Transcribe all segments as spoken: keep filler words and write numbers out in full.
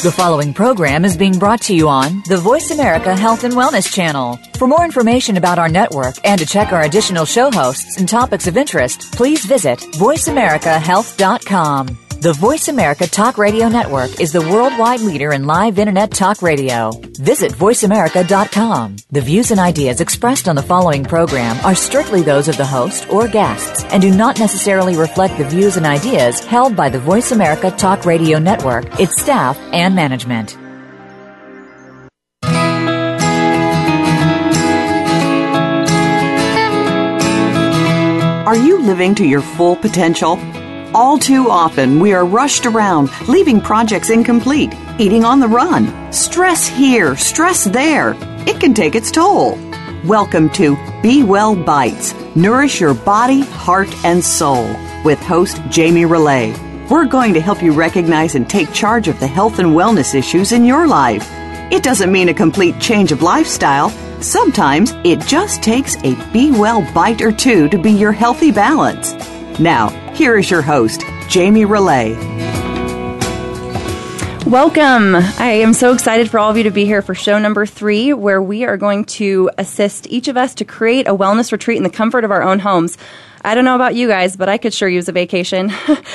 The following program is being brought to you on the Voice America Health and Wellness Channel. For more information about our network and to check our additional show hosts and topics of interest, please visit voice america health dot com. The Voice America Talk Radio Network is the worldwide leader in live Internet talk radio. Visit voice america dot com. The views and ideas expressed on the following program are strictly those of the host or guests and do not necessarily reflect the views and ideas held by the Voice America Talk Radio Network, its staff, and management. Are you living to your full potential? All too often, we are rushed around, leaving projects incomplete, eating on the run, stress here, stress there. It can take its toll. Welcome to Be Well Bites, Nourish Your Body, Heart, and Soul, with host Jamie Relay. We're going to help you recognize and take charge of the health and wellness issues in your life. It doesn't mean a complete change of lifestyle. Sometimes it just takes a Be Well bite or two to be your healthy balance. Now, here is your host, Jamie Relay. Welcome. I am so excited for all of you to be here for show number three, where we are going to assist each of us to create a wellness retreat in the comfort of our own homes. I don't know about you guys, but I could sure use a vacation.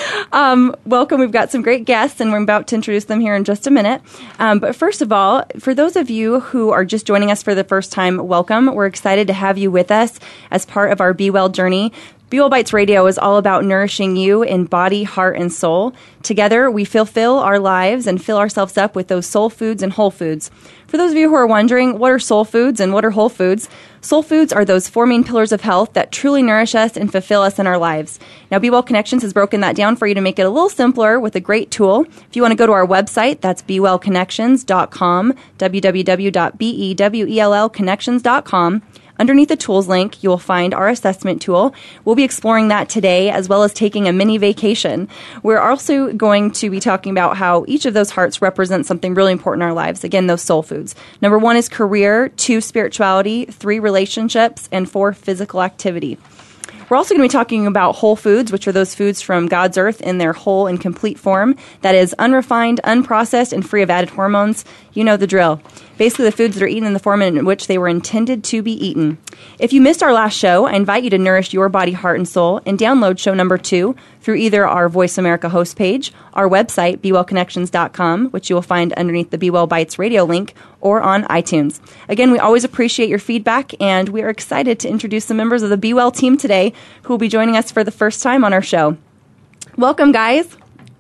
um, welcome. We've got some great guests, and we're about to introduce them here in just a minute. Um, but first of all, for those of you who are just joining us for the first time, welcome. We're excited to have you with us as part of our Be Well journey. Be Well Bites Radio is all about nourishing you in body, heart, and soul. Together, we fulfill our lives and fill ourselves up with those soul foods and whole foods. For those of you who are wondering, what are soul foods and what are whole foods? Soul foods are those four main pillars of health that truly nourish us and fulfill us in our lives. Now, Be Well Connections has broken that down for you to make it a little simpler with a great tool. If you want to go to our website, that's be well connections dot com, w w w dot be well connections dot com. Underneath the tools link, you will find our assessment tool. We'll be exploring that today, as well as taking a mini vacation. We're also going to be talking about how each of those hearts represent something really important in our lives. Again, those soul foods. Number one is career, two, spirituality, three, relationships, and four, physical activity. We're also going to be talking about whole foods, which are those foods from God's earth in their whole and complete form. That is unrefined, unprocessed, and free of added hormones. You know the drill. Basically, the foods that are eaten in the form in which they were intended to be eaten. If you missed our last show, I invite you to nourish your body, heart, and soul and download show number two through either our Voice America host page, our website, be well connections dot com, which you will find underneath the Be Well Bites radio link, or on iTunes. Again, we always appreciate your feedback, and we are excited to introduce some members of the Be Well team today who will be joining us for the first time on our show. Welcome, guys.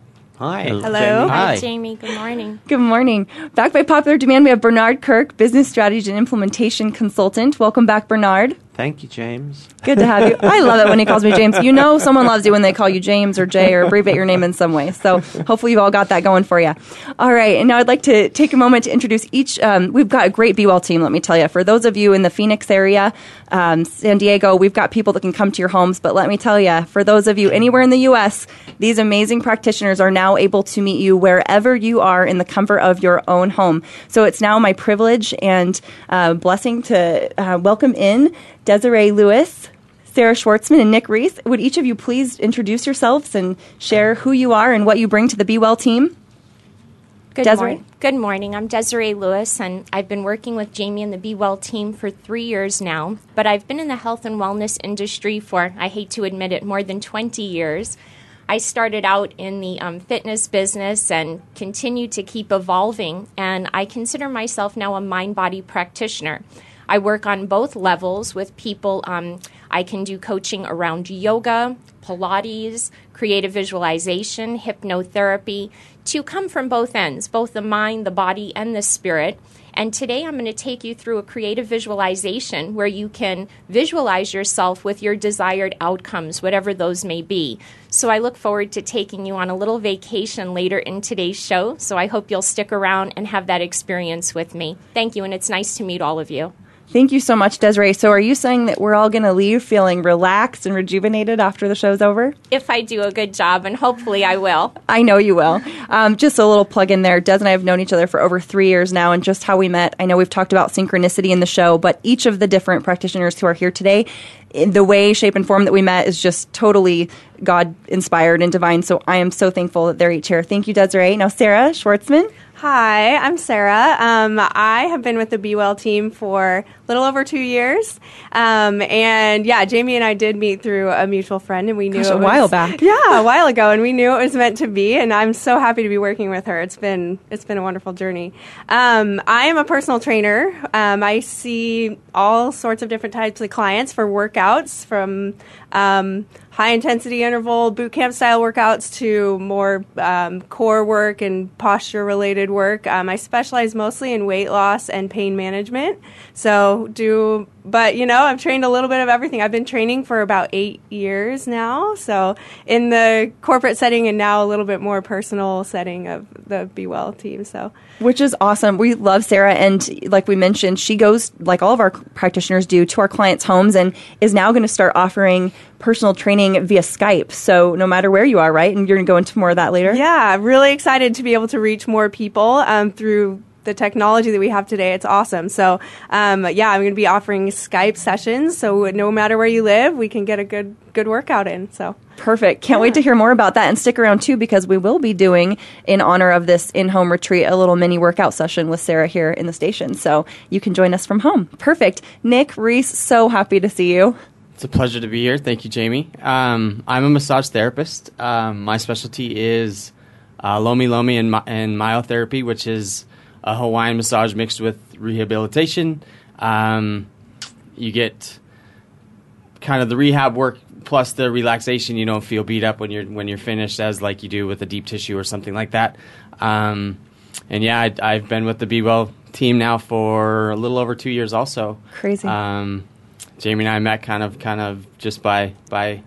Hi. Hello. Jamie. Hi, Hi. Jamie. Good morning. Good morning. Back by popular demand, we have Bernard Kirk, Business Strategy and Implementation Consultant. Welcome back, Bernard. Thank you, James. Good to have you. I love it when he calls me James. You know someone loves you when they call you James or Jay or abbreviate your name in some way. So hopefully you've all got that going for you. All right. And now I'd like to take a moment to introduce each. Um, we've got a great Be Well team, let me tell you. For those of you in the Phoenix area, um, San Diego, we've got people that can come to your homes. But let me tell you, for those of you anywhere in the U S, these amazing practitioners are now able to meet you wherever you are in the comfort of your own home. So it's now my privilege and uh, blessing to uh, welcome in Desiree Lewis, Sarah Schwartzman, and Nick Reese. Would each of you please introduce yourselves and share who you are and what you bring to the Be Well team? Good Desiree? morning. Good morning. I'm Desiree Lewis, and I've been working with Jamie and the Be Well team for three years now. But I've been in the health and wellness industry for, I hate to admit it, more than twenty years. I started out in the um, fitness business and continue to keep evolving, and I consider myself now a mind-body practitioner. I work on both levels with people. Um, I can do coaching around yoga, Pilates, creative visualization, hypnotherapy, to come from both ends, both the mind, the body, and the spirit. And today I'm going to take you through a creative visualization where you can visualize yourself with your desired outcomes, whatever those may be. So I look forward to taking you on a little vacation later in today's show. So I hope you'll stick around and have that experience with me. Thank you, and it's nice to meet all of you. Thank you so much, Desiree. So are you saying that we're all going to leave feeling relaxed and rejuvenated after the show's over? If I do a good job, and hopefully I will. I know you will. Um, just a little plug in there. Des and I have known each other for over three years now, and just how we met. I know we've talked about synchronicity in the show, but each of the different practitioners who are here today, in the way, shape, and form that we met is just totally God-inspired and divine. So I am so thankful that they're each here. Thank you, Desiree. Now, Sarah Schwartzman. Hi, I'm Sarah. Um, I have been with the Be Well team for a little over two years. Um, and yeah, Jamie and I did meet through a mutual friend, and we knew Gosh, it a was, while back. Yeah, a while ago, and we knew it was meant to be. And I'm so happy to be working with her. It's been it's been a wonderful journey. Um, I am a personal trainer. Um, I see all sorts of different types of clients for workouts, from um, high intensity interval boot camp style workouts to more um, core work and posture related work. Um, I specialize mostly in weight loss and pain management. So do, but you know, I've trained a little bit of everything. I've been training for about eight years now. So in the corporate setting and now a little bit more personal setting of the Be Well team. So. Which is awesome. We love Sarah, and like we mentioned, she goes, like all of our practitioners do, to our clients' homes and is now going to start offering personal training via Skype. So no matter where you are, right? And you're going to go into more of that later? Yeah, really excited to be able to reach more people um, through the technology that we have today. It's awesome. So um, yeah, I'm going to be offering Skype sessions. So no matter where you live, we can get a good good workout in. So perfect. Can't yeah. wait to hear more about that, and stick around too, because we will be doing, in honor of this in-home retreat, a little mini workout session with Sarah here in the station. So you can join us from home. Perfect. Nick Reese, so happy to see you. It's a pleasure to be here. Thank you, Jamie. Um, I'm a massage therapist. Um, my specialty is uh, Lomi Lomi and, and myotherapy, which is a Hawaiian massage mixed with rehabilitation. Um, you get kind of the rehab work plus the relaxation. You don't feel beat up when you're when you're finished, as like you do with a deep tissue or something like that. Um, and yeah, I, I've been with the Be Well team now for a little over two years. Also, crazy. Um, Jamie and I met kind of kind of just by by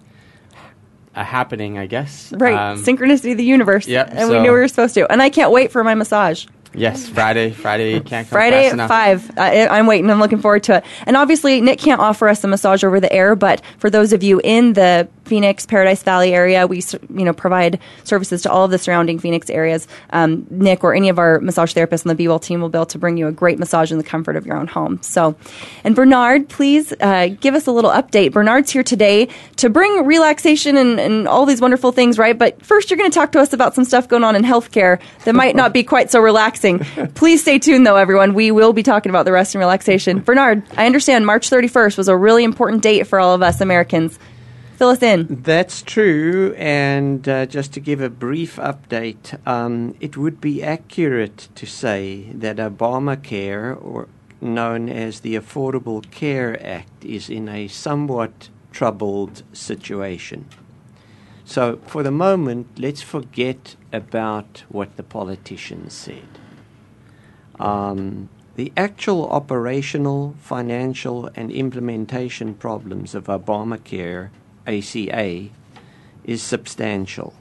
a happening, I guess. Right, um, synchronicity of the universe. Yep, and so we knew we were supposed to. And I can't wait for my massage. Yes, Friday. Friday can't come Friday fast at enough. five. I, I'm waiting. I'm looking forward to it. And obviously, Nick can't offer us a massage over the air, but for those of you in the Phoenix, Paradise Valley area, we you know provide services to all of the surrounding Phoenix areas. Um, Nick or any of our massage therapists on the Be Well team will be able to bring you a great massage in the comfort of your own home. So, and Bernard, please uh, give us a little update. Bernard's here today to bring relaxation and, and all these wonderful things, right? But first, you're going to talk to us about some stuff going on in healthcare that might not be quite so relaxing. Please stay tuned, though, everyone. We will be talking about the rest and relaxation. Bernard, I understand March thirty-first was a really important date for all of us Americans. Fill us in. That's true, and uh, just to give a brief update, um, it would be accurate to say that Obamacare, or known as the Affordable Care Act, is in a somewhat troubled situation. So for the moment, let's forget about what the politicians said. Um, the actual operational, financial, and implementation problems of Obamacare, A C A, is substantial.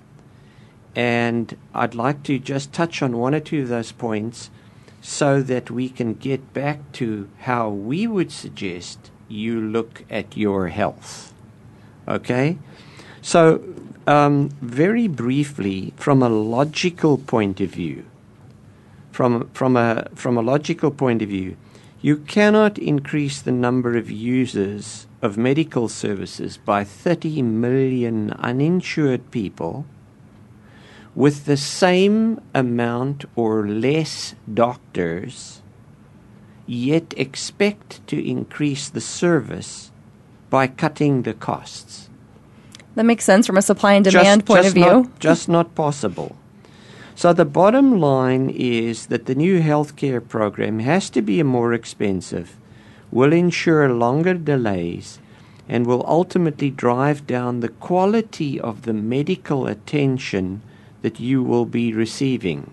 And I'd like to just touch on one or two of those points so that we can get back to how we would suggest you look at your health. Okay? So, um, very briefly, from a logical point of view, From, from, a, from a logical point of view, you cannot increase the number of users of medical services by thirty million uninsured people with the same amount or less doctors, yet expect to increase the service by cutting the costs. That makes sense from a supply and demand just, point just of view. Not, just not possible. So the bottom line is that the new healthcare program has to be more expensive, will ensure longer delays, and will ultimately drive down the quality of the medical attention that you will be receiving.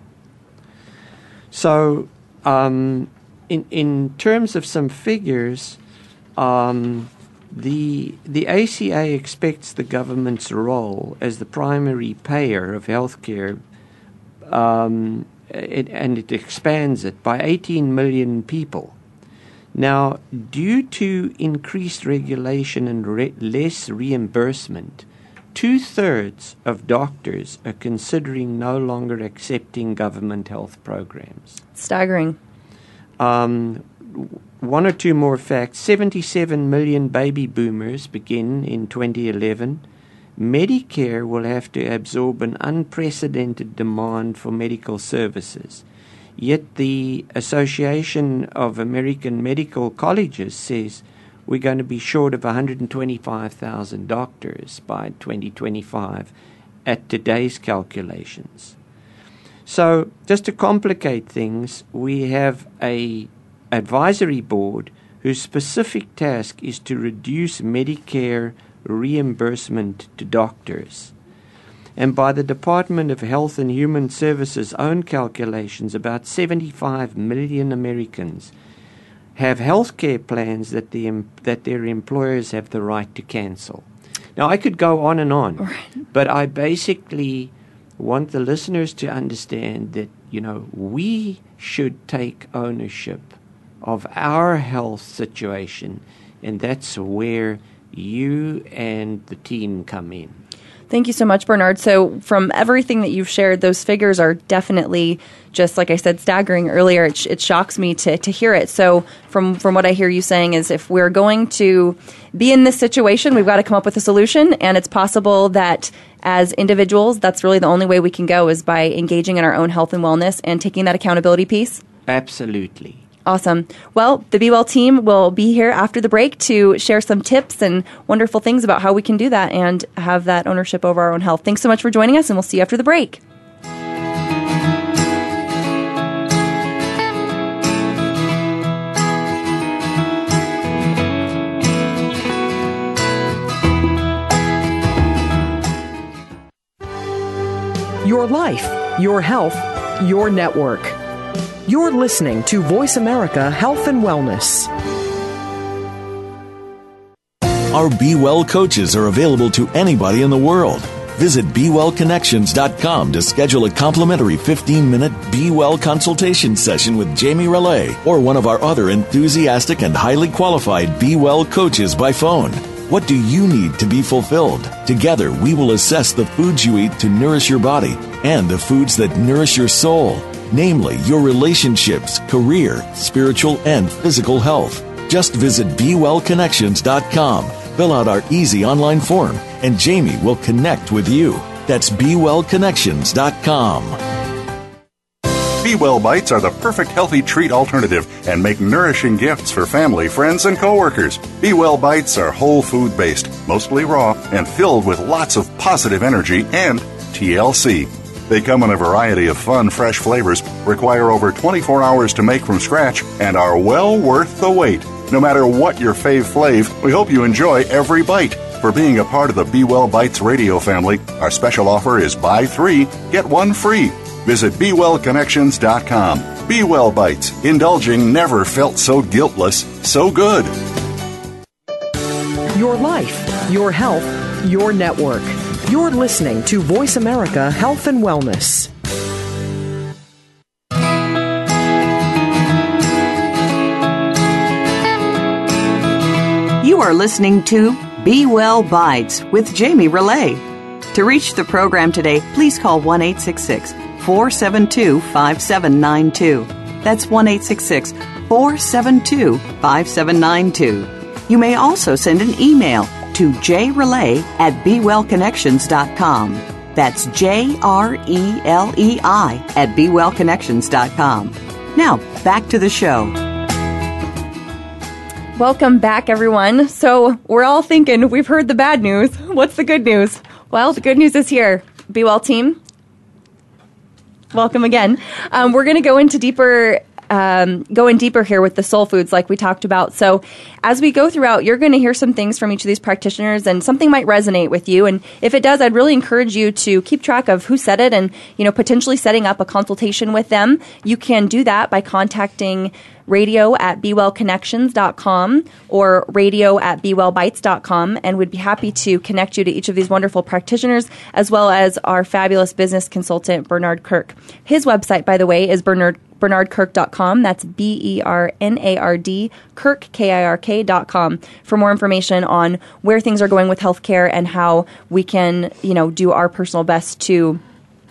So um, in, in terms of some figures, um, the, the A C A expects the government's role as the primary payer of healthcare Um, it, and it expands it by eighteen million people. Now, due to increased regulation and re- less reimbursement, two-thirds of doctors are considering no longer accepting government health programs. Staggering. Um, one or two more facts. seventy-seven million baby boomers begin in twenty eleven. Medicare will have to absorb an unprecedented demand for medical services. Yet the Association of American Medical Colleges says we're going to be short of one hundred twenty-five thousand doctors by twenty twenty-five at today's calculations. So just to complicate things, we have a advisory board whose specific task is to reduce Medicare reimbursement to doctors. And by the Department of Health and Human Services' own calculations, about seventy-five million Americans have health care plans that, the, that their employers have the right to cancel. Now, I could go on and on, right. but I basically want the listeners to understand that, you know, we should take ownership of our health situation, and that's where you and the team come in. Thank you so much, Bernard. So from everything that you've shared, those figures are definitely, just like I said, staggering earlier. It, sh- it shocks me to, to hear it. So from, from what I hear you saying is if we're going to be in this situation, we've got to come up with a solution. And it's possible that as individuals, that's really the only way we can go is by engaging in our own health and wellness and taking that accountability piece. Absolutely. Awesome. Well, the Be Well team will be here after the break to share some tips and wonderful things about how we can do that and have that ownership over our own health. Thanks so much for joining us, and we'll see you after the break. Your life, your health, your network. You're listening to Voice America Health and Wellness. Our Be Well coaches are available to anybody in the world. Visit be well connections dot com to schedule a complimentary fifteen-minute Be Well consultation session with Jamie Relay or one of our other enthusiastic and highly qualified Be Well coaches by phone. What do you need to be fulfilled? Together, we will assess the foods you eat to nourish your body and the foods that nourish your soul. Namely, your relationships, career, spiritual, and physical health. Just visit be well connections dot com, fill out our easy online form, and Jamie will connect with you. That's be well connections dot com. Be Well Bites are the perfect healthy treat alternative and make nourishing gifts for family, friends, and coworkers. Be Well Bites are whole food based, mostly raw, and filled with lots of positive energy and T L C. They come in a variety of fun, fresh flavors, require over twenty-four hours to make from scratch, and are well worth the wait. No matter what your fave flav, we hope you enjoy every bite. For being a part of the Be Well Bites radio family, our special offer is buy three, get one free. Visit be well connections dot com. Be Well Bites. Indulging never felt so guiltless, so good. Your life, your health, your network. You're listening to Voice America Health and Wellness. You are listening to Be Well Bites with Jamie Relay. To reach the program today, please call one eight six six, four seven two, five seven nine two. That's one eight six six, four seven two, five seven nine two. You may also send an email to jrelay at be well connections dot com. That's J R E L E I at be well connections dot com. Now, back to the show. Welcome back, everyone. So we're all thinking, we've heard the bad news. What's the good news? Well, the good news is here. Be Well team, welcome again. Um, we're going to go into deeper Um, going deeper here with the soul foods like we talked about. So as we go throughout, you're going to hear some things from each of these practitioners and something might resonate with you. And if it does, I'd really encourage you to keep track of who said it and, you know, potentially setting up a consultation with them. You can do that by contacting radio at be well connections dot com or radio at be well bites dot com, and we'd be happy to connect you to each of these wonderful practitioners as well as our fabulous business consultant, Bernard Kirk. His website, by the way, is Bernard bernard kirk dot com. That's B E R N A R D, Kirk, K I R K dot com, for more information on where things are going with healthcare and how we can, you know, do our personal best to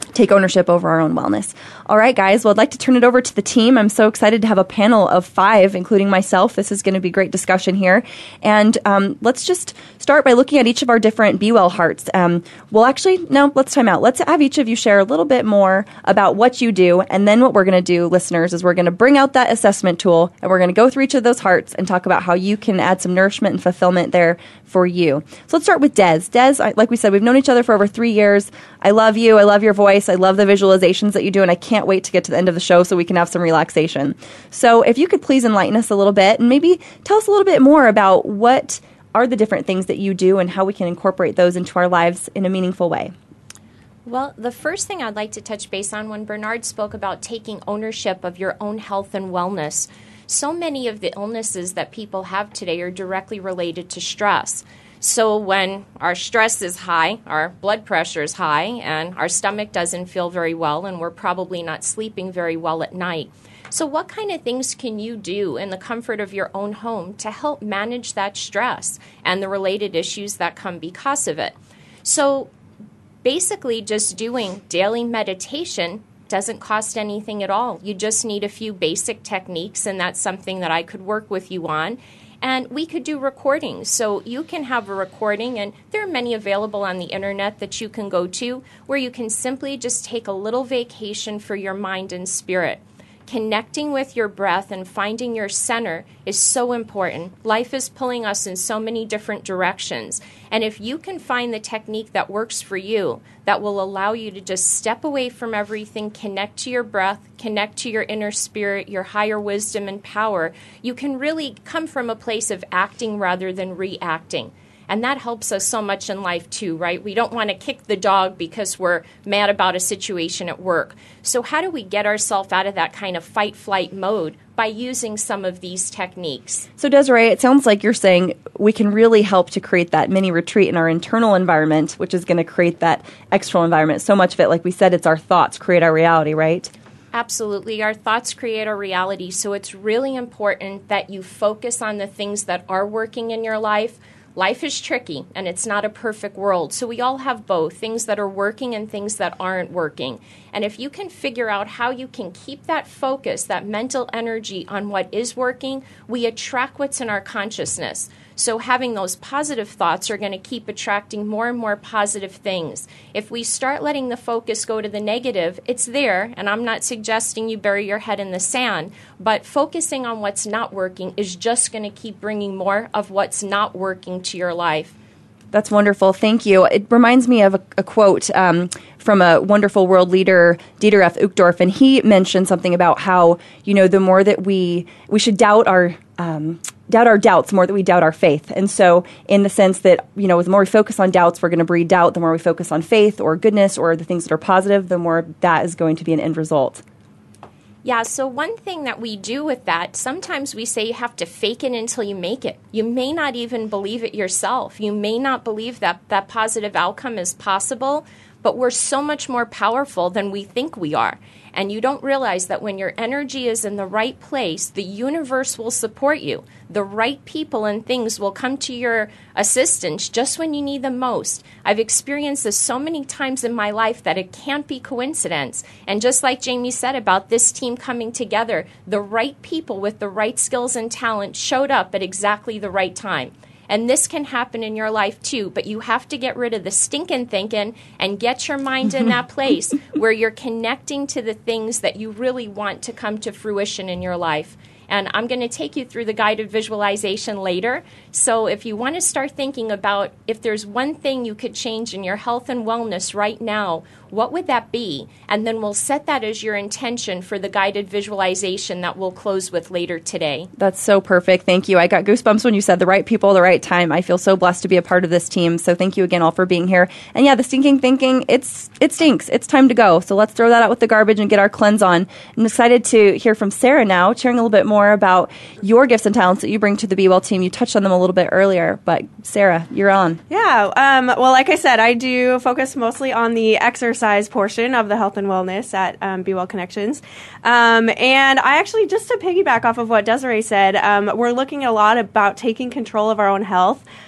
take ownership over our own wellness. All right, guys. Well, I'd like to turn it over to the team. I'm so excited to have a panel of five, including myself. This is going to be great discussion here. And um, let's just start by looking at each of our different Be Well hearts. Um, well, actually, no, let's time out. Let's have each of you share a little bit more about what you do. And then what we're going to do, listeners, is we're going to bring out that assessment tool, and we're going to go through each of those hearts and talk about how you can add some nourishment and fulfillment there for you. So let's start with Des. Des, I, like we said, we've known each other for over three years. I love you. I love your voice. I love the visualizations that you do, and I can't wait to get to the end of the show so we can have some relaxation. So if you could please enlighten us a little bit and maybe tell us a little bit more about what are the different things that you do and how we can incorporate those into our lives in a meaningful way. Well, the first thing I'd like to touch base on, when Bernard spoke about taking ownership of your own health and wellness, so many of the illnesses that people have today are directly related to stress. So when our stress is high, our blood pressure is high, and our stomach doesn't feel very well, and we're probably not sleeping very well at night. So what kind of things can you do in the comfort of your own home to help manage that stress and the related issues that come because of it? So basically just doing daily meditation doesn't cost anything at all. You just need a few basic techniques, and that's something that I could work with you on. And we could do recordings. So you can have a recording, and there are many available on the internet that you can go to, where you can simply just take a little vacation for your mind and spirit. Connecting with your breath and finding your center is so important. Life is pulling us in so many different directions. And if you can find the technique that works for you, that will allow you to just step away from everything, connect to your breath, connect to your inner spirit, your higher wisdom and power, you can really come from a place of acting rather than reacting. And that helps us so much in life too, right? We don't want to kick the dog because we're mad about a situation at work. So how do we get ourselves out of that kind of fight-flight mode? By using some of these techniques. So Desiree, it sounds like you're saying we can really help to create that mini retreat in our internal environment, which is going to create that external environment. So much of it, like we said, it's our thoughts create our reality, right? Absolutely. Our thoughts create our reality. So it's really important that you focus on the things that are working in your life. Life is tricky, and it's not a perfect world. So we all have both, things that are working and things that aren't working. And if you can figure out how you can keep that focus, that mental energy on what is working, we attract what's in our consciousness. So having those positive thoughts are going to keep attracting more and more positive things. If we start letting the focus go to the negative, it's there, and I'm not suggesting you bury your head in the sand, but focusing on what's not working is just going to keep bringing more of what's not working to your life. That's wonderful. Thank you. It reminds me of a, a quote um, from a wonderful world leader, Dieter F. Uchtdorf, and he mentioned something about how, you know, the more that we we should doubt our um, doubt our doubts, the more that we doubt our faith. And so in the sense that, you know, the more we focus on doubts, we're going to breed doubt. The more we focus on faith or goodness or the things that are positive, the more that is going to be an end result. Yeah, so one thing that we do with that, sometimes we say you have to fake it until you make it. You may not even believe it yourself. You may not believe that that positive outcome is possible, but we're so much more powerful than we think we are. And you don't realize that when your energy is in the right place, the universe will support you. The right people and things will come to your assistance just when you need them most. I've experienced this so many times in my life that it can't be coincidence. And just like Jamie said about this team coming together, the right people with the right skills and talent showed up at exactly the right time. And this can happen in your life too, but you have to get rid of the stinking thinking and get your mind in that place where you're connecting to the things that you really want to come to fruition in your life. And I'm going to take you through the guided visualization later. So if you want to start thinking about if there's one thing you could change in your health and wellness right now, what would that be? And then we'll set that as your intention for the guided visualization that we'll close with later today. That's so perfect. Thank you. I got goosebumps when you said the right people, the right time. I feel so blessed to be a part of this team. So thank you again all for being here. And yeah, the stinking thinking, it's it stinks. It's time to go. So let's throw that out with the garbage and get our cleanse on. I'm excited to hear from Sarah now, sharing a little bit more about your gifts and talents that you bring to the Be Well team. You touched on them a little bit earlier, but Sarah, you're on. Yeah. Um, well, like I said, I do focus mostly on the exercise portion of the health and wellness at um, Be Well Connections. Um, and I actually, just to piggyback off of what Desiree said, um, we're looking a lot about taking control of our own health.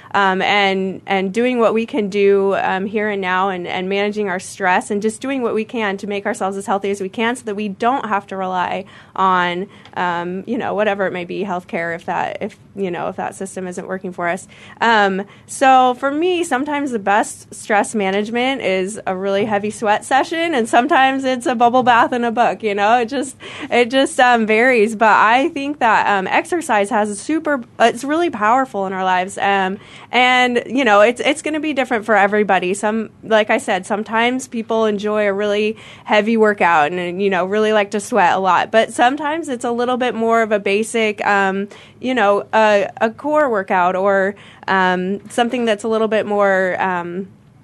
um, and and doing what we can do um, here and now, and, and managing our stress, and just doing what we can to make ourselves as healthy as we can, so that we don't have to rely on um, you know whatever it may be, healthcare, if that if you know if that system isn't working for us. Um, so for me, sometimes the best stress management is a really heavy sweat session, and sometimes it's a bubble bath and a book. You know, it just it just um, varies. But I think that um, exercise has a super. It's really powerful in our lives, um, and you know, it's it's going to be different for everybody. Some, like I said, sometimes people enjoy a really heavy workout and you know really like to sweat a lot. But sometimes it's a little bit more of a basic, um, you know, a, a core workout, or um, something that's a little bit more um,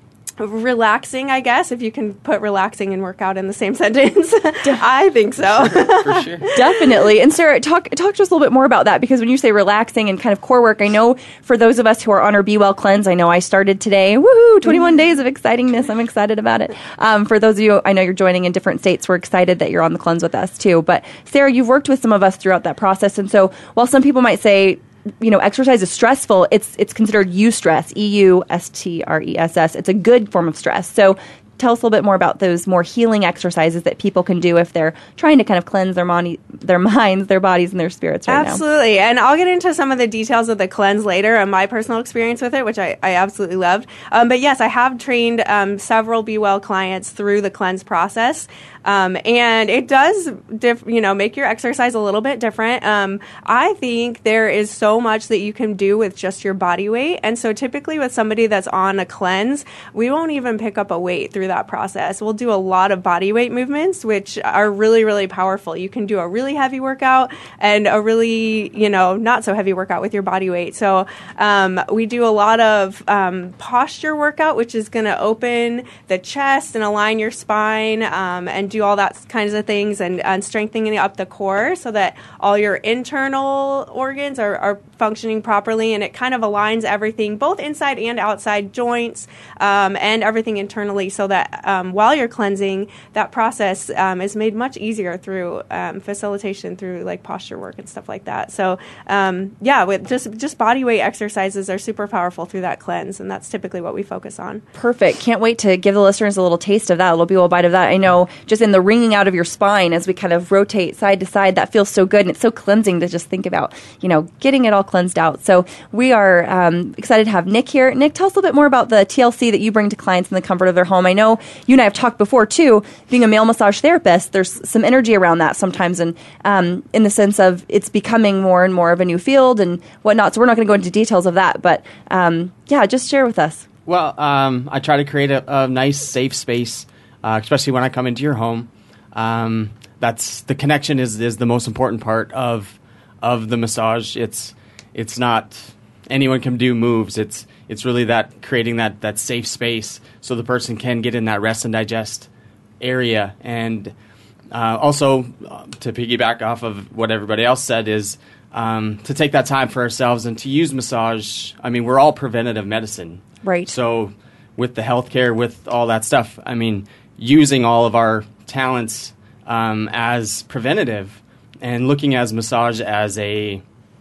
relaxing, I guess, if you can put relaxing and workout in the same sentence. I think so. For sure. For sure. Definitely. And Sarah, talk talk to us a little bit more about that, because when you say relaxing and kind of core work, I know for those of us who are on our Be Well cleanse, I know I started today. Woohoo! twenty-one days of excitingness. I'm excited about it. Um, for those of you, I know you're joining in different states. We're excited that you're on the cleanse with us too. But Sarah, you've worked with some of us throughout that process, and so while some people might say, you know, exercise is stressful, it's it's considered eustress, E U S T R E S S. It's a good form of stress. So tell us a little bit more about those more healing exercises that people can do if they're trying to kind of cleanse their, mon- their minds, their bodies, and their spirits right absolutely. now. Absolutely. And I'll get into some of the details of the cleanse later and my personal experience with it, which I, I absolutely loved. Um, but yes, I have trained um, several Be Well clients through the cleanse process. Um, and it does, diff, you know, make your exercise a little bit different. Um, I think there is so much that you can do with just your body weight. And so typically with somebody that's on a cleanse, we won't even pick up a weight through that process. We'll do a lot of body weight movements, which are really, really powerful. You can do a really heavy workout and a really, you know, not so heavy workout with your body weight. So um, we do a lot of um, posture workout, which is going to open the chest and align your spine um, and do all that kinds of things, and, and strengthening up the core so that all your internal organs are, are functioning properly, and it kind of aligns everything, both inside and outside, joints um, and everything internally, so that um, while you're cleansing, that process um, is made much easier through um, facilitation, through like posture work and stuff like that. So um, yeah, with just just body weight exercises are super powerful through that cleanse, and that's typically what we focus on. Perfect. Can't wait to give the listeners a little taste of that, a little Be Well bite of that. I know just in the wringing out of your spine as we kind of rotate side to side, that feels so good, and it's so cleansing to just think about, you know, getting it all cleansed out. So we are um, excited to have Nick here. Nick, tell us a little bit more about the T L C that you bring to clients in the comfort of their home. I know you and I have talked before too, being a male massage therapist, there's some energy around that sometimes, and um, in the sense of it's becoming more and more of a new field and whatnot. So we're not going to go into details of that, but um, yeah, just share with us. Well, um, I try to create a, a nice, safe space, uh, especially when I come into your home. Um, that's the connection is, is the most important part of of the massage. It's it's not anyone can do moves. It's it's really that creating that, that safe space so the person can get in that rest and digest area. And uh, also uh, to piggyback off of what everybody else said is um, to take that time for ourselves and to use massage. I mean, we're all preventative medicine. Right. So with the healthcare, with all that stuff, I mean, using all of our talents um, as preventative and looking as massage as a,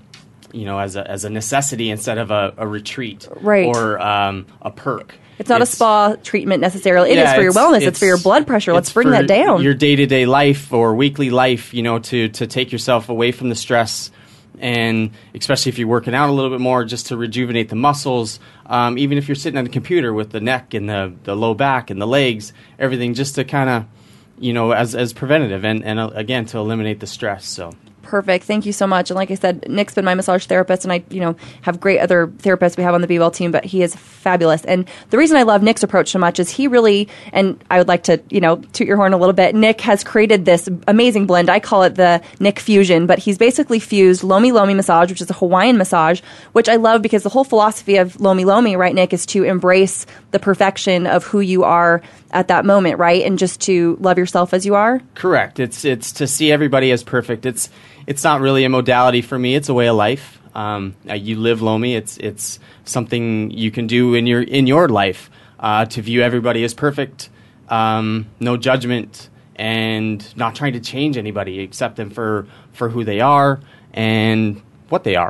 you know, as a as a necessity instead of a, a retreat, right, or um, a perk. It's not it's, a spa treatment necessarily. It yeah, is for your wellness. It's, it's for your blood pressure. Let's bring that down. Your day-to-day life or weekly life, you know, to to take yourself away from the stress, and especially if you're working out a little bit more, just to rejuvenate the muscles. Um, even if you're sitting on the computer with the neck and the, the low back and the legs, everything just to kind of, you know, as as preventative and, and uh, again, to eliminate the stress. So. Perfect. Thank you so much. And like I said, Nick's been my massage therapist, and I, you know, have great other therapists we have on the Be Well team, but he is fabulous. And the reason I love Nick's approach so much is he really, and I would like to, you know, toot your horn a little bit, Nick has created this amazing blend. I call it the Nick Fusion, but he's basically fused Lomi Lomi massage, which is a Hawaiian massage, which I love because the whole philosophy of Lomi Lomi, right, Nick, is to embrace the perfection of who you are at that moment, right? And just to love yourself as you are? Correct. It's it's to see everybody as perfect. It's It's not really a modality for me. It's a way of life. Um, you live Lomi. It's it's something you can do in your in your life uh, to view everybody as perfect, um, no judgment, and not trying to change anybody, accept them for, for who they are and what they are.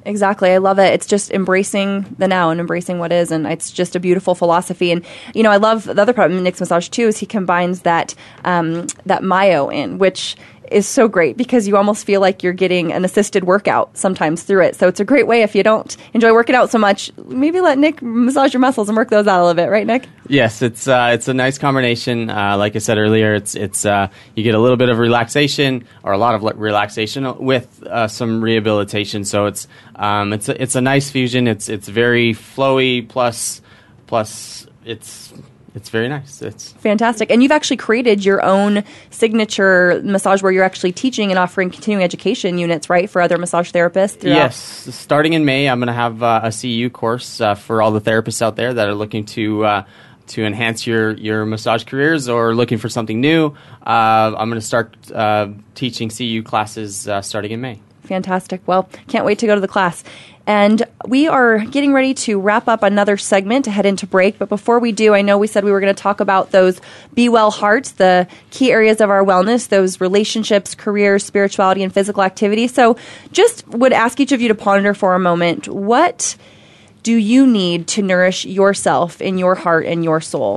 Exactly. I love it. It's just embracing the now and embracing what is, and it's just a beautiful philosophy. And, you know, I love the other part of Nick's massage, too, is he combines that um, that myo in, which is so great because you almost feel like you're getting an assisted workout sometimes through it. So it's a great way if you don't enjoy working out so much, maybe let Nick massage your muscles and work those out a little bit, right, Nick? Yes, it's uh, it's a nice combination. Uh, like I said earlier, it's it's uh, you get a little bit of relaxation or a lot of relaxation with uh, some rehabilitation. So it's um, it's a, it's a nice fusion. It's it's very flowy plus plus it's. It's very nice. It's fantastic. And you've actually created your own signature massage where you're actually teaching and offering continuing education units, right, for other massage therapists? Throughout? Yes. Starting in May, I'm going to have uh, a C U course uh, for all the therapists out there that are looking to uh, to enhance your, your massage careers or looking for something new. Uh, I'm going to start uh, teaching C U classes uh, starting in May. Fantastic. Well, can't wait to go to the class. And we are getting ready to wrap up another segment to head into break. But before we do, I know we said we were going to talk about those Be Well Hearts, the key areas of our wellness, those relationships, careers, spirituality, and physical activity. So just would ask each of you to ponder for a moment, what do you need to nourish yourself in your heart and your soul?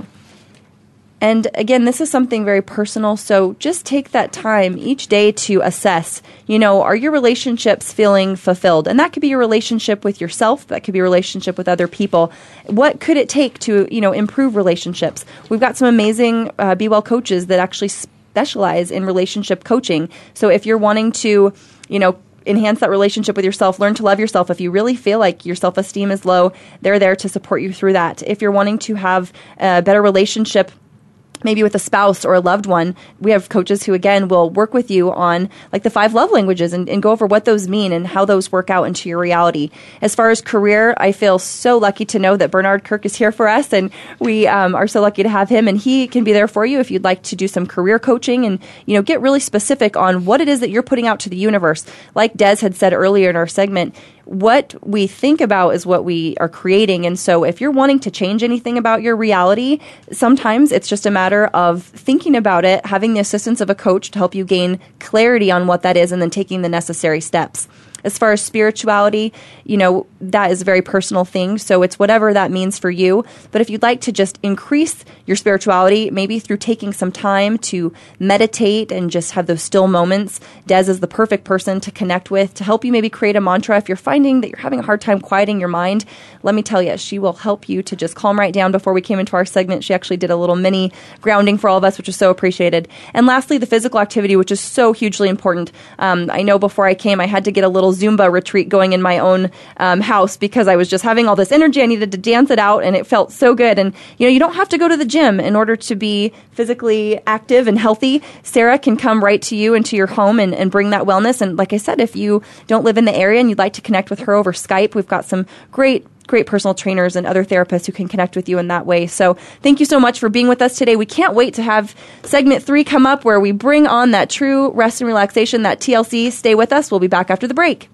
And again, this is something very personal, so just take that time each day to assess, you know, are your relationships feeling fulfilled? And that could be your relationship with yourself, that could be a relationship with other people. What could it take to, you know, improve relationships? We've got some amazing uh, Be Well coaches that actually specialize in relationship coaching. So if you're wanting to, you know, enhance that relationship with yourself, learn to love yourself. If you really feel like your self-esteem is low, they're there to support you through that. If you're wanting to have a better relationship maybe with a spouse or a loved one, we have coaches who, again, will work with you on like the five love languages and, and go over what those mean and how those work out into your reality. As far as career, I feel so lucky to know that Bernard Kirk is here for us, and we um, are so lucky to have him, and he can be there for you if you'd like to do some career coaching and, you know, get really specific on what it is that you're putting out to the universe. Like Des had said earlier in our segment, what we think about is what we are creating. And so if you're wanting to change anything about your reality, sometimes it's just a matter of thinking about it, having the assistance of a coach to help you gain clarity on what that is, and then taking the necessary steps. As far as spirituality, you know, that is a very personal thing, so it's whatever that means for you. But if you'd like to just increase your spirituality, maybe through taking some time to meditate and just have those still moments, Des is the perfect person to connect with, to help you maybe create a mantra. If you're finding that you're having a hard time quieting your mind, let me tell you, she will help you to just calm right down. Before we came into our segment, she actually did a little mini grounding for all of us, which is so appreciated. And lastly, the physical activity, which is so hugely important. Um, I know before I came, I had to get a little Zumba retreat going in my own um, house because I was just having all this energy. I needed to dance it out, and it felt so good. And, you know, you don't have to go to the gym in order to be physically active and healthy. Sarah can come right to you into your home and, and bring that wellness. And like I said, if you don't live in the area and you'd like to connect with her over Skype, we've got some great great personal trainers and other therapists who can connect with you in that way. So thank you so much for being with us today. We can't wait to have segment three come up where we bring on that true rest and relaxation, that T L C. Stay with us. We'll be back after the break.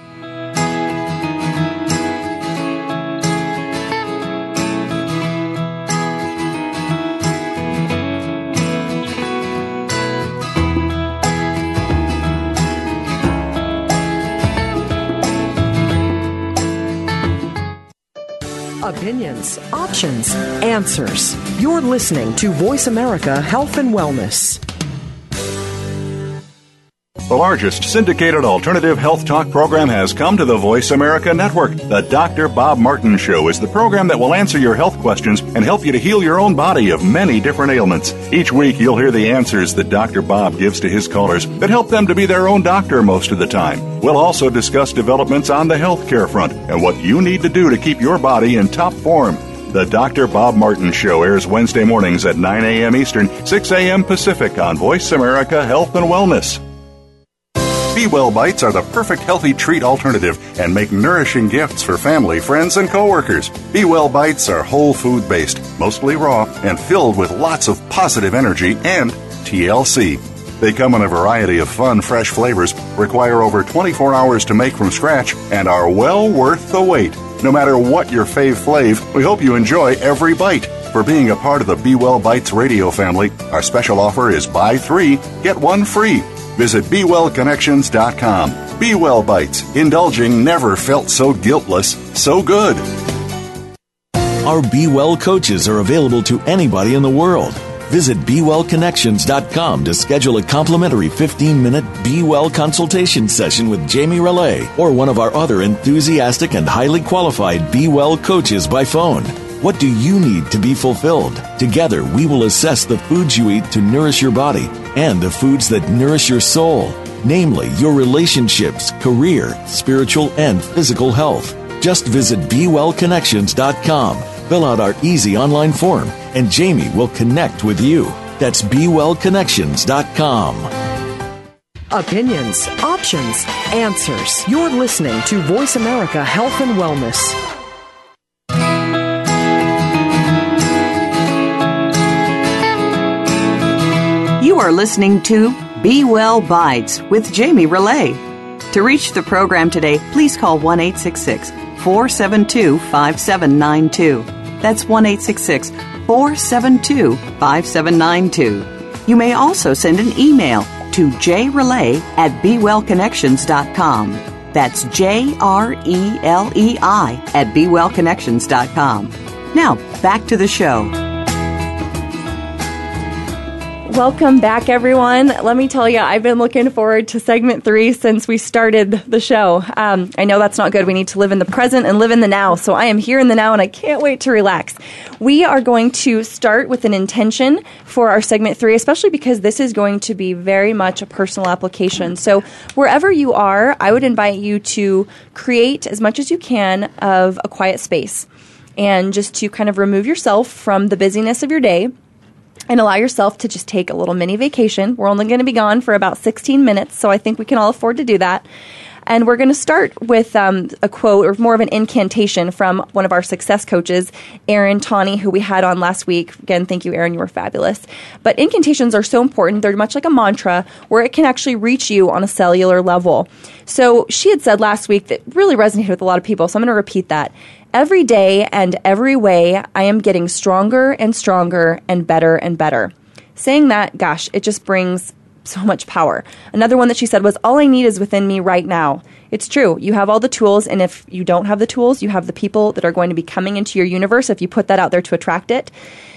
Opinions, options, answers. You're listening to Voice America Health and Wellness. The largest syndicated alternative health talk program has come to the Voice America Network. The Doctor Bob Martin Show is the program that will answer your health questions and help you to heal your own body of many different ailments. Each week, you'll hear the answers that Doctor Bob gives to his callers that help them to be their own doctor most of the time. We'll also discuss developments on the healthcare front and what you need to do to keep your body in top form. The Doctor Bob Martin Show airs Wednesday mornings at nine a.m. Eastern, six a.m. Pacific on Voice America Health and Wellness. Be Well Bites are the perfect healthy treat alternative and make nourishing gifts for family, friends, and coworkers. Be Well Bites are whole food based, mostly raw, and filled with lots of positive energy and T L C. They come in a variety of fun, fresh flavors, require over twenty-four hours to make from scratch, and are well worth the wait. No matter what your fave flav, we hope you enjoy every bite. For being a part of the Be Well Bites radio family, our special offer is buy three, get one free. Visit be well connections dot com. Be Well Bites. Indulging never felt so guiltless, so good. Our Be Well coaches are available to anybody in the world. Visit be well connections dot com to schedule a complimentary fifteen-minute Be Well consultation session with Jamie Relay or one of our other enthusiastic and highly qualified Be Well coaches by phone. What do you need to be fulfilled? Together, we will assess the foods you eat to nourish your body and the foods that nourish your soul, namely your relationships, career, spiritual, and physical health. Just visit be well connections dot com. Fill out our easy online form, and Jamie will connect with you. That's be well connections dot com. Opinions, options, answers. You're listening to Voice America Health and Wellness. You are listening to Be Well Bites with Jamie Relay. To reach the program today, please call one eight six six, four seven two, five seven nine two. That's one eight six six, four seven two, five seven nine two. You may also send an email to jrelay at be well connections dot com. That's J R E L E I at be well connections dot com. Now, back to the show. Welcome back, everyone. Let me tell you, I've been looking forward to segment three since we started the show. Um, I know that's not good. We need to live in the present and live in the now. So I am here in the now, and I can't wait to relax. We are going to start with an intention for our segment three, especially because this is going to be very much a personal application. So wherever you are, I would invite you to create as much as you can of a quiet space and just to kind of remove yourself from the busyness of your day and allow yourself to just take a little mini vacation. We're only going to be gone for about sixteen minutes, so I think we can all afford to do that. And we're going to start with um, a quote, or more of an incantation from one of our success coaches, Aaron Tawney, who we had on last week. Again, thank you, Aaron. You were fabulous. But incantations are so important. They're much like a mantra where it can actually reach you on a cellular level. So she had said last week that really resonated with a lot of people, so I'm going to repeat that. Every day and every way, I am getting stronger and stronger and better and better. Saying that, gosh, it just brings so much power. Another one that she said was, all I need is within me right now. It's true. You have all the tools, and if you don't have the tools, you have the people that are going to be coming into your universe if you put that out there to attract it.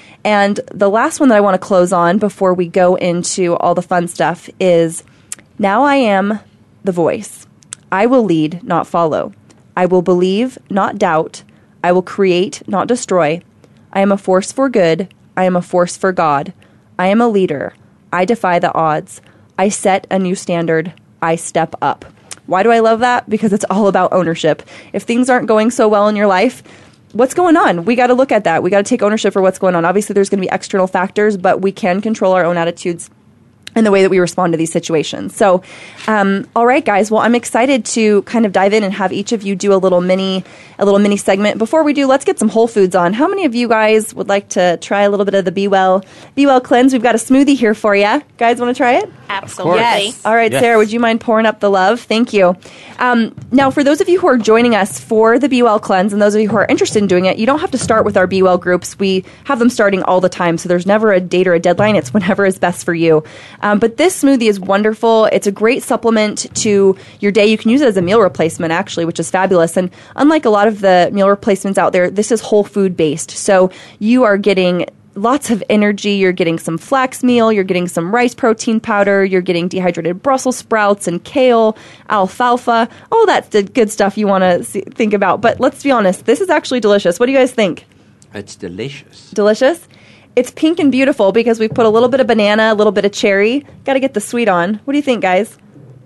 And the last one that I want to close on before we go into all the fun stuff is, now I am the voice. I will lead, not follow. I will believe, not doubt. I will create, not destroy. I am a force for good. I am a force for God. I am a leader. I defy the odds. I set a new standard. I step up. Why do I love that? Because it's all about ownership. If things aren't going so well in your life, what's going on? We got to look at that. We got to take ownership for what's going on. Obviously, there's going to be external factors, but we can control our own attitudes and the way that we respond to these situations. So, um, all right, guys. Well, I'm excited to kind of dive in and have each of you do a little mini, a little mini segment. Before we do, let's get some Whole Foods on. How many of you guys would like to try a little bit of the Be Well, Be Well cleanse? We've got a smoothie here for you. Guys, want to try it? Absolutely. Yes. All right, Yes. Sarah, would you mind pouring up the love? Thank you. Um, now, for those of you who are joining us for the Be Well cleanse, and those of you who are interested in doing it, you don't have to start with our Be Well groups. We have them starting all the time, so there's never a date or a deadline. It's whenever is best for you. Um, but this smoothie is wonderful. It's a great supplement to your day. You can use it as a meal replacement, actually, which is fabulous. And unlike a lot of the meal replacements out there, this is whole food based. So you are getting lots of energy. You're getting some flax meal. You're getting some rice protein powder. You're getting dehydrated Brussels sprouts and kale, alfalfa. All that's the good stuff you want to think about. But let's be honest, this is actually delicious. What do you guys think? It's delicious. Delicious? It's pink and beautiful because we put a little bit of banana, a little bit of cherry. Got to get the sweet on. What do you think, guys?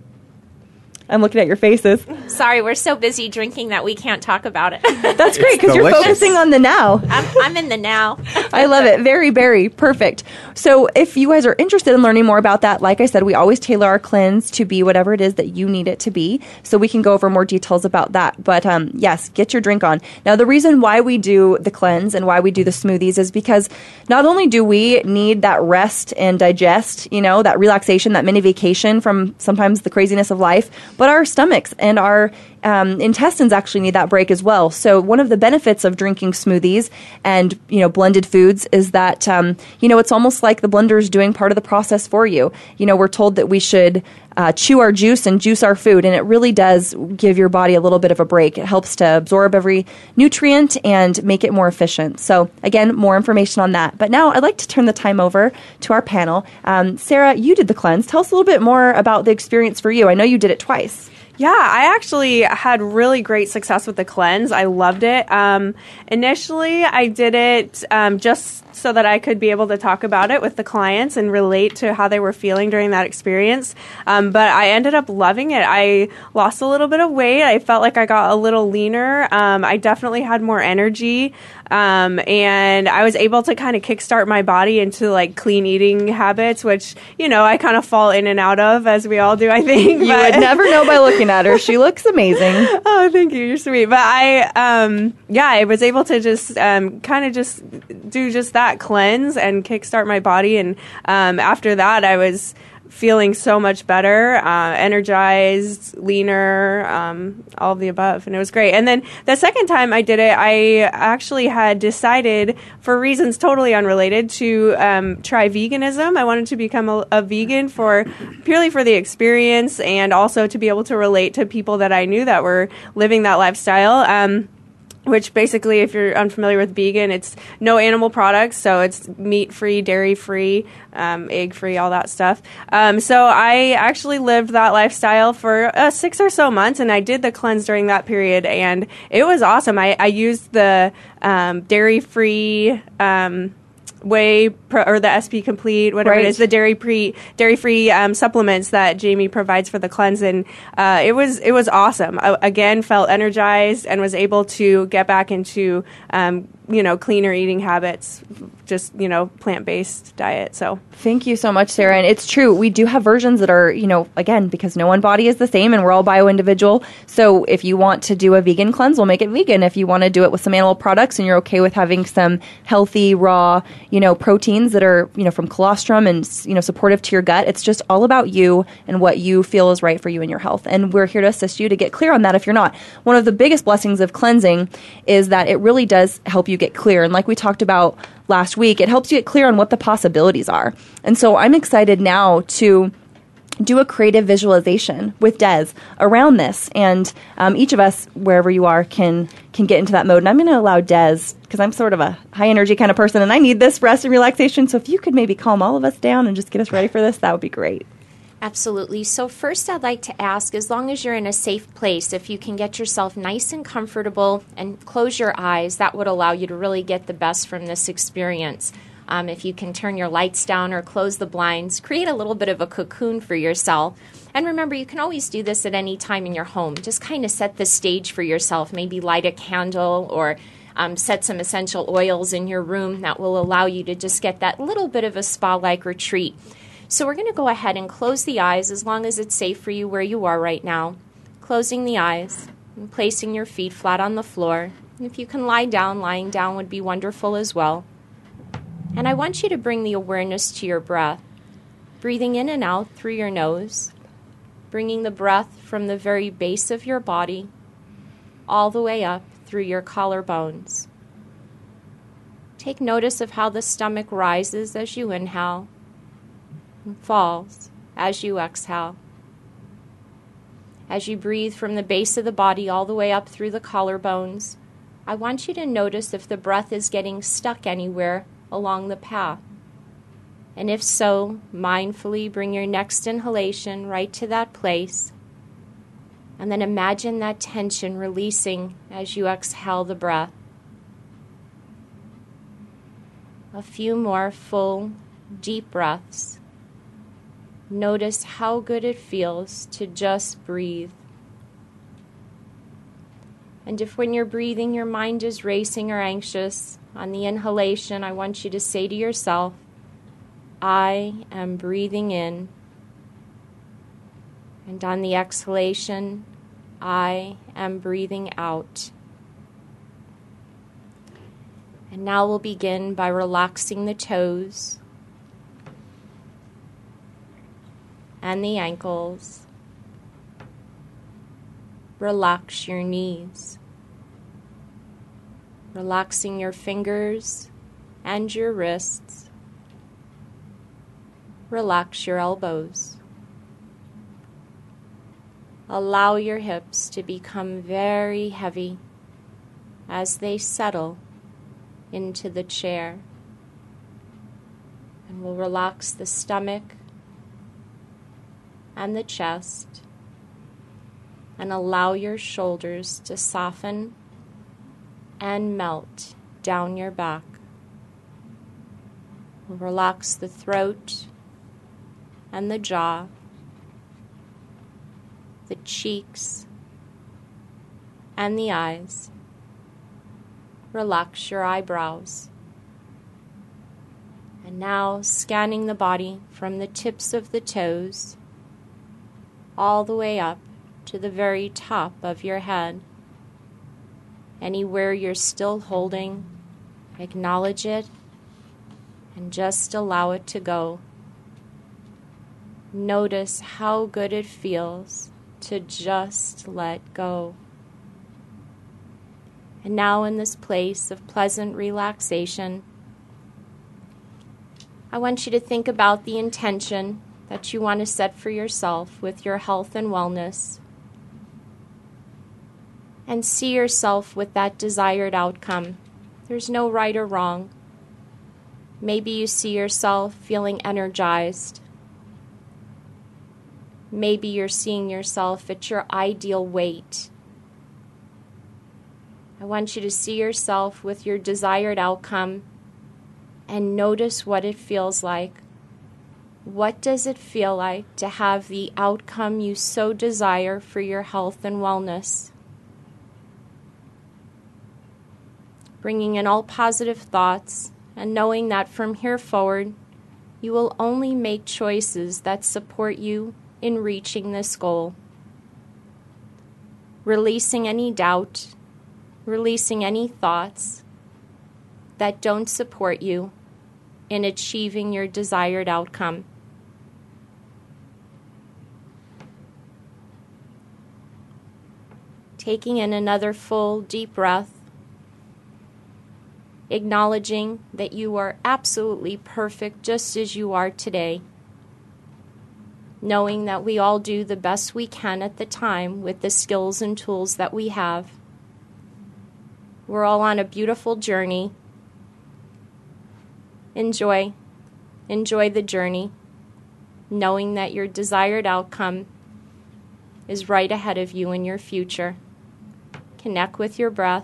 I'm looking at your faces. Sorry, we're so busy drinking that we can't talk about it. That's great because you're focusing on the now. I'm, I'm in the now. I love it. Very berry. Perfect. So if you guys are interested in learning more about that, like I said, we always tailor our cleanse to be whatever it is that you need it to be. So we can go over more details about that. But um, yes, get your drink on. Now, the reason why we do the cleanse and why we do the smoothies is because not only do we need that rest and digest, you know, that relaxation, that mini vacation from sometimes the craziness of life, but our stomachs and our um, intestines actually need that break as well. So one of the benefits of drinking smoothies and, you know, blended foods is that, um, you know, it's almost like the blender is doing part of the process for you. You know, we're told that we should uh, chew our juice and juice our food, and it really does give your body a little bit of a break. It helps to absorb every nutrient and make it more efficient. So again, more information on that. But now I'd like to turn the time over to our panel. Um, Sarah, you did the cleanse. Tell us a little bit more about the experience for you. I know you did it twice. Yeah, I actually had really great success with the cleanse. I loved it. Um, initially, I did it um, just so that I could be able to talk about it with the clients and relate to how they were feeling during that experience. Um, but I ended up loving it. I lost a little bit of weight. I felt like I got a little leaner. Um, I definitely had more energy. Um, and I was able to kind of kickstart my body into like clean eating habits, which, you know, I kind of fall in and out of, as we all do, I think. You but would never know by looking at her. She looks amazing. Oh, thank you. You're sweet. But I, um, yeah, I was able to just um, kind of just do just that cleanse and kickstart my body. And um, after that, I was feeling so much better, uh, energized, leaner, um, all of the above. And it was great. And then the second time I did it, I actually had decided, for reasons totally unrelated, to um, try veganism. I wanted to become a, a vegan for purely for the experience and also to be able to relate to people that I knew that were living that lifestyle. Um, which basically, if you're unfamiliar with vegan, it's no animal products, so it's meat-free, dairy-free, um, egg-free, all that stuff. Um, so I actually lived that lifestyle for uh, six or so months, and I did the cleanse during that period, and it was awesome. I, I used the um, dairy-free um Whey pro, or the S P Complete, whatever right. it is, the dairy pre dairy free um, supplements that Jamie provides for the cleanse, and uh, it was it was awesome. I, again, felt energized and was able to get back into um, you know cleaner eating habits, just you know plant based diet. So thank you so much, Sarah. And it's true, we do have versions that are you know again because no one body is the same and we're all bio individual. So if you want to do a vegan cleanse, we'll make it vegan. If you want to do it with some animal products and you're okay with having some healthy raw you know, proteins that are, you know, from colostrum and, you know, supportive to your gut. It's just all about you and what you feel is right for you and your health. And we're here to assist you to get clear on that if you're not. One of the biggest blessings of cleansing is that it really does help you get clear. And like we talked about last week, it helps you get clear on what the possibilities are. And so I'm excited now to do a creative visualization with Des around this. And um, each of us, wherever you are, can can get into that mode. And I'm going to allow Des, because I'm sort of a high-energy kind of person, and I need this rest and relaxation. So if you could maybe calm all of us down and just get us ready for this, that would be great. Absolutely. So first I'd like to ask, as long as you're in a safe place, if you can get yourself nice and comfortable and close your eyes, that would allow you to really get the best from this experience. Um, if you can turn your lights down or close the blinds, create a little bit of a cocoon for yourself. And remember, you can always do this at any time in your home. Just kind of set the stage for yourself. Maybe light a candle or um, set some essential oils in your room that will allow you to just get that little bit of a spa-like retreat. So we're going to go ahead and close the eyes as long as it's safe for you where you are right now. Closing the eyes and placing your feet flat on the floor. And if you can lie down, lying down would be wonderful as well. And I want you to bring the awareness to your breath, breathing in and out through your nose, bringing the breath from the very base of your body all the way up through your collarbones. Take notice of how the stomach rises as you inhale and falls as you exhale. As you breathe from the base of the body all the way up through the collarbones, I want you to notice if the breath is getting stuck anywhere along the path. And if so, mindfully bring your next inhalation right to that place. And then imagine that tension releasing as you exhale the breath. A few more full, deep breaths. Notice how good it feels to just breathe. And if when you're breathing your mind is racing or anxious, on the inhalation, I want you to say to yourself, I am breathing in. And on the exhalation, I am breathing out. And now we'll begin by relaxing the toes and the ankles. Relax your knees. Relaxing your fingers and your wrists. Relax your elbows. Allow your hips to become very heavy as they settle into the chair. And we'll relax the stomach and the chest and allow your shoulders to soften and melt down your back. We'll relax the throat and the jaw, the cheeks and the eyes. Relax your eyebrows. And now scanning the body from the tips of the toes all the way up to the very top of your head. Anywhere you're still holding, acknowledge it and just allow it to go. Notice how good it feels to just let go. And now in this place of pleasant relaxation, I want you to think about the intention that you want to set for yourself with your health and wellness. And see yourself with that desired outcome. There's no right or wrong. Maybe you see yourself feeling energized. Maybe you're seeing yourself at your ideal weight. I want you to see yourself with your desired outcome and notice what it feels like. What does it feel like to have the outcome you so desire for your health and wellness? Bringing in all positive thoughts and knowing that from here forward, you will only make choices that support you in reaching this goal. Releasing any doubt, releasing any thoughts that don't support you in achieving your desired outcome. Taking in another full, deep breath, acknowledging that you are absolutely perfect just as you are today. Knowing that we all do the best we can at the time with the skills and tools that we have. We're all on a beautiful journey. Enjoy. Enjoy the journey, knowing that your desired outcome is right ahead of you in your future. Connect with your breath.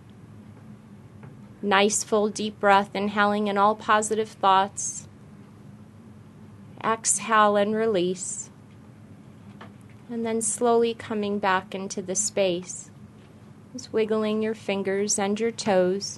Nice, full, deep breath, inhaling in all positive thoughts. Exhale and release. And then slowly coming back into the space. Just wiggling your fingers and your toes.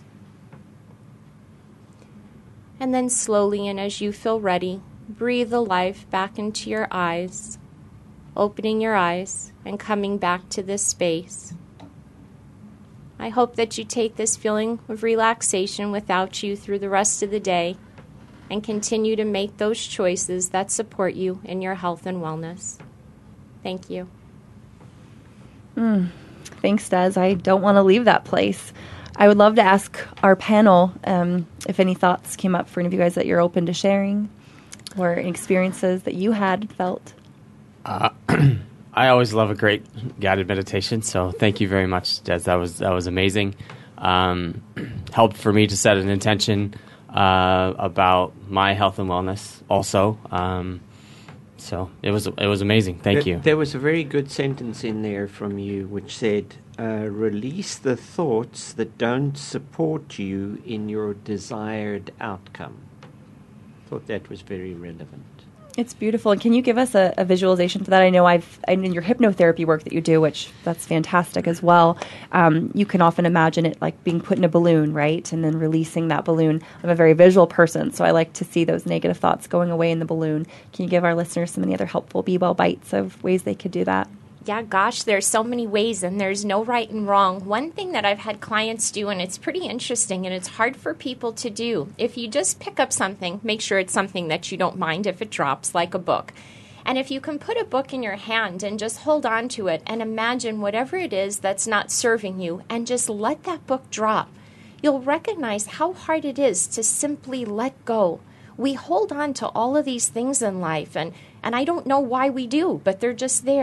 And then slowly, and as you feel ready, breathe the life back into your eyes. Opening your eyes and coming back to this space. I hope that you take this feeling of relaxation without you through the rest of the day and continue to make those choices that support you in your health and wellness. Thank you. Mm, thanks, Des. I don't want to leave that place. I would love to ask our panel um, if any thoughts came up for any of you guys that you're open to sharing or experiences that you had felt. Uh, I always love a great guided meditation, so thank you very much, Des. That was that was amazing. Um, helped for me to set an intention uh, about my health and wellness also. Um, so it was it was amazing. Thank there, you. There was a very good sentence in there from you which said, uh, release the thoughts that don't support you in your desired outcome. I thought that was very relevant. It's beautiful. And can you give us a, a visualization for that? I know I've in your hypnotherapy work that you do, which that's fantastic as well. Um, you can often imagine it like being put in a balloon, right? And then releasing that balloon. I'm a very visual person, so I like to see those negative thoughts going away in the balloon. Can you give our listeners some of the other helpful Be Well bites of ways they could do that? Yeah, gosh, there's so many ways, and there's no right and wrong. One thing that I've had clients do, and it's pretty interesting, and it's hard for people to do, if you just pick up something, make sure it's something that you don't mind if it drops, like a book. And if you can put a book in your hand and just hold on to it and imagine whatever it is that's not serving you and just let that book drop, you'll recognize how hard it is to simply let go. We hold on to all of these things in life, and, and I don't know why we do, but they're just there.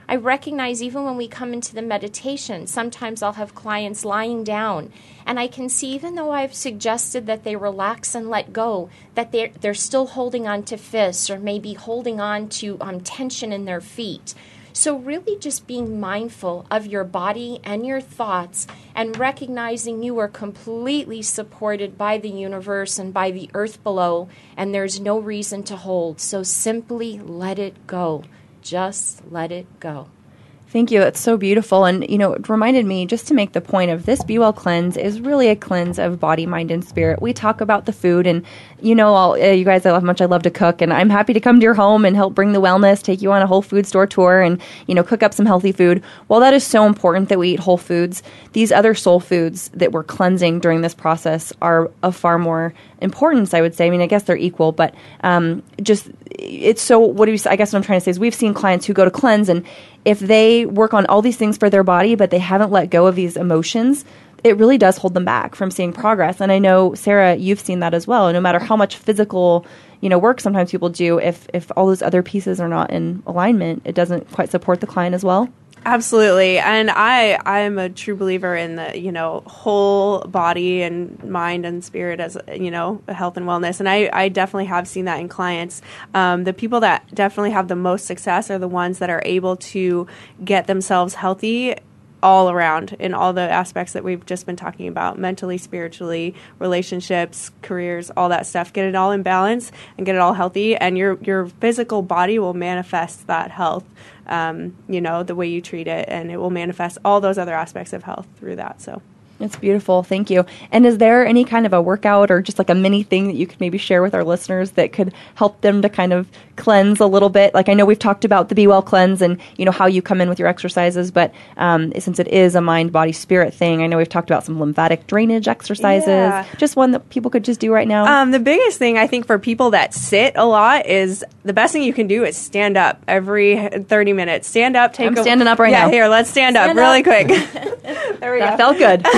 I recognize even when we come into the meditation, sometimes I'll have clients lying down, and I can see, even though I've suggested that they relax and let go, that they're, they're still holding on to fists or maybe holding on to um, tension in their feet. So really just being mindful of your body and your thoughts and recognizing you are completely supported by the universe and by the earth below, and there's no reason to hold. So simply let it go. Just let it go. Thank you. That's so beautiful. And, you know, it reminded me just to make the point of this Be Well Cleanse is really a cleanse of body, mind, and spirit. We talk about the food, and, you know, all, uh, you guys know how much I love to cook, and I'm happy to come to your home and help bring the wellness, take you on a whole food store tour, and, you know, cook up some healthy food. While that is so important that we eat whole foods, these other soul foods that we're cleansing during this process are of far more importance, I would say. I mean, I guess they're equal, but um, just it's so, what do you, I guess what I'm trying to say is we've seen clients who go to cleanse, and if they work on all these things for their body, but they haven't let go of these emotions, it really does hold them back from seeing progress. And I know, Sarah, you've seen that as well. No matter how much physical, you know, work sometimes people do, if if all those other pieces are not in alignment, it doesn't quite support the client as well. Absolutely. And I, I'm a true believer in the, you know, whole body and mind and spirit as, you know, health and wellness. And I, I definitely have seen that in clients. Um, the people that definitely have the most success are the ones that are able to get themselves healthy all around in all the aspects that we've just been talking about, mentally, spiritually, relationships, careers, all that stuff. Get it all in balance and get it all healthy, and your your physical body will manifest that health, um, you know, the way you treat it, and it will manifest all those other aspects of health through that. So it's beautiful. Thank you. And is there any kind of a workout or just like a mini thing that you could maybe share with our listeners that could help them to kind of cleanse a little bit? Like, I know we've talked about the Be Well Cleanse and, you know, how you come in with your exercises, but um, since it is a mind, body, spirit thing, I know we've talked about some lymphatic drainage exercises. Yeah. Just one that people could just do right now. Um, the biggest thing I think for people that sit a lot is the best thing you can do is stand up every thirty minutes. Stand up, take I'm a... standing up right yeah, now. Yeah, here, let's stand, stand up, up really quick. There we that go. Felt good.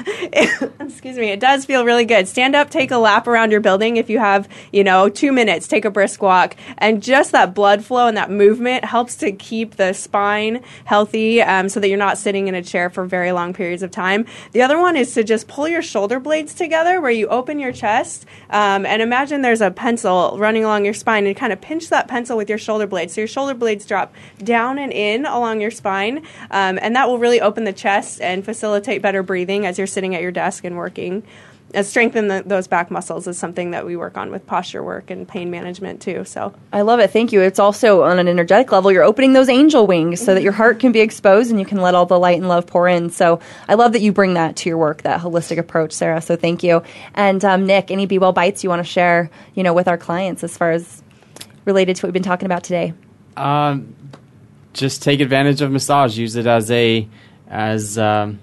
Excuse me. It does feel really good. Stand up, take a lap around your building. If you have, you know, two minutes, take a brisk walk. And just that blood flow and that movement helps to keep the spine healthy, um, so that you're not sitting in a chair for very long periods of time. The other one is to just pull your shoulder blades together where you open your chest, um, and imagine there's a pencil running along your spine, and kind of pinch that pencil with your shoulder blades. So your shoulder blades drop down and in along your spine, um, and that will really open the chest and facilitate better breathing as you're sitting at your desk and working. Uh, strengthen the, those back muscles is something that we work on with posture work and pain management too. So I love it. Thank you. It's also on an energetic level. You're opening those angel wings so that your heart can be exposed and you can let all the light and love pour in. So I love that you bring that to your work, that holistic approach, Sarah. So thank you. And um, Nick, any Be Well bites you want to share, you know, with our clients as far as related to what we've been talking about today? Um, just take advantage of massage. Use it as a as um,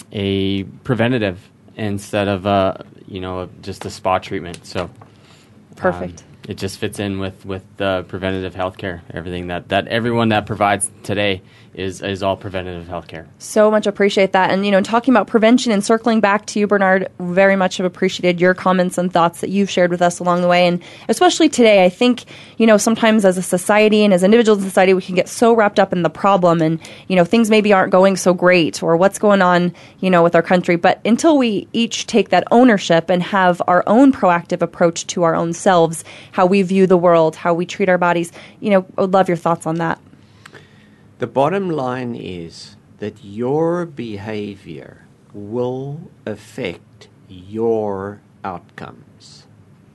a preventative instead of uh, you know, just a spa treatment. So perfect. Um, it just fits in with with the preventative healthcare. Everything that, that everyone that provides today is is all preventative healthcare. So much appreciate that. And, you know, talking about prevention and circling back to you, Bernard, very much have appreciated your comments and thoughts that you've shared with us along the way. And especially today, I think, you know, sometimes as a society and as individuals in society, we can get so wrapped up in the problem and, you know, things maybe aren't going so great or what's going on, you know, with our country. But until we each take that ownership and have our own proactive approach to our own selves, how we view the world, how we treat our bodies, you know, I would love your thoughts on that. The bottom line is that your behavior will affect your outcomes.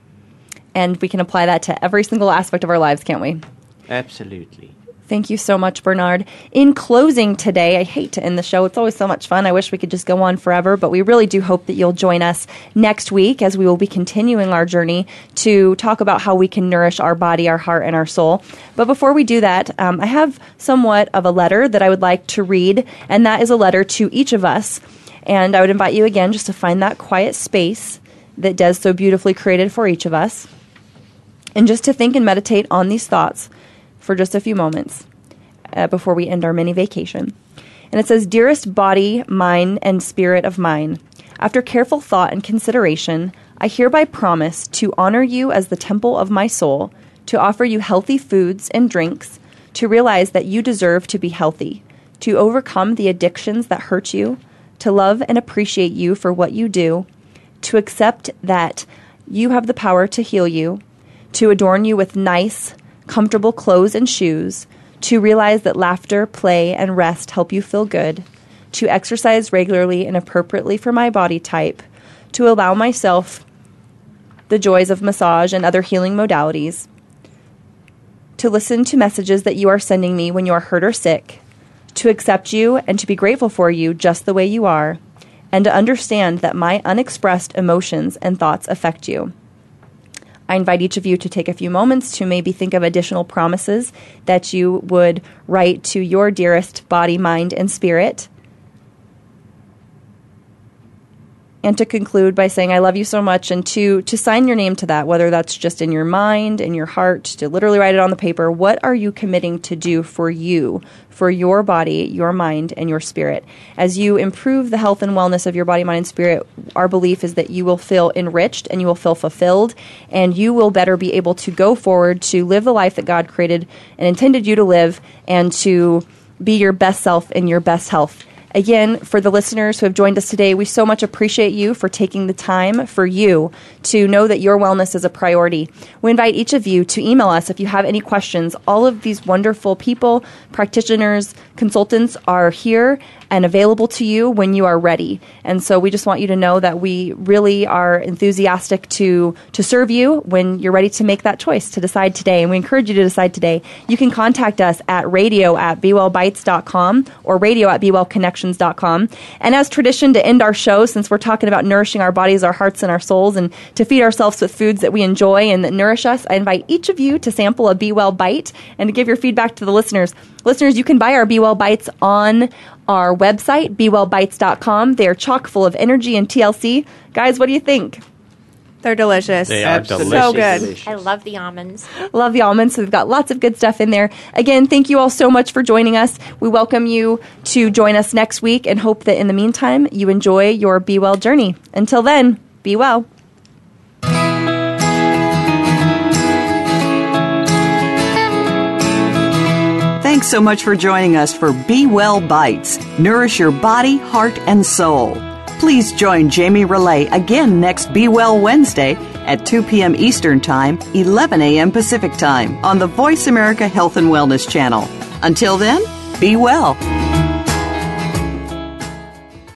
And we can apply that to every single aspect of our lives, can't we? Absolutely. Thank you so much, Bernard. In closing today, I hate to end the show. It's always so much fun. I wish we could just go on forever, but we really do hope that you'll join us next week as we will be continuing our journey to talk about how we can nourish our body, our heart, and our soul. But before we do that, um, I have somewhat of a letter that I would like to read, and that is a letter to each of us. And I would invite you again just to find that quiet space that Des so beautifully created for each of us, and just to think and meditate on these thoughts for just a few moments uh, before we end our mini vacation. And it says, "Dearest body, mind, and spirit of mine, after careful thought and consideration, I hereby promise to honor you as the temple of my soul, to offer you healthy foods and drinks, to realize that you deserve to be healthy, to overcome the addictions that hurt you, to love and appreciate you for what you do, to accept that you have the power to heal you, to adorn you with nice, comfortable clothes and shoes, to realize that laughter, play, and rest help you feel good, to exercise regularly and appropriately for my body type, to allow myself the joys of massage and other healing modalities, to listen to messages that you are sending me when you are hurt or sick, to accept you and to be grateful for you just the way you are, and to understand that my unexpressed emotions and thoughts affect you. I invite each of you to take a few moments to maybe think of additional promises that you would write to your dearest body, mind, and spirit. And to conclude by saying, I love you so much, and to, to sign your name to that, whether that's just in your mind, in your heart, to literally write it on the paper. What are you committing to do for you, for your body, your mind, and your spirit? As you improve the health and wellness of your body, mind, and spirit, our belief is that you will feel enriched and you will feel fulfilled, and you will better be able to go forward to live the life that God created and intended you to live, and to be your best self in your best health. Again, for the listeners who have joined us today, we so much appreciate you for taking the time for you to know that your wellness is a priority. We invite each of you to email us if you have any questions. All of these wonderful people, practitioners, consultants are here and available to you when you are ready. And so we just want you to know that we really are enthusiastic to, to serve you when you're ready to make that choice, to decide today. And we encourage you to decide today. You can contact us at radio at be well bites dot com or radio at be well connections dot com. And as tradition, to end our show, since we're talking about nourishing our bodies, our hearts, and our souls, and to feed ourselves with foods that we enjoy and that nourish us, I invite each of you to sample a Be Well Bite and to give your feedback to the listeners. Listeners, you can buy our Be Well Bites on our website, be well bites dot com. They are chock full of energy and T L C. Guys, what do you think? They're delicious. They are delicious. So good. Delicious. I love the almonds. Love the almonds. So we've got lots of good stuff in there. Again, thank you all so much for joining us. We welcome you to join us next week and hope that in the meantime, you enjoy your Be Well journey. Until then, be well. Thanks so much for joining us for Be Well Bites. Nourish your body, heart, and soul. Please join Jamie Relay again next Be Well Wednesday at two p.m. Eastern Time, eleven a.m. Pacific Time on the Voice America Health and Wellness Channel. Until then, be well.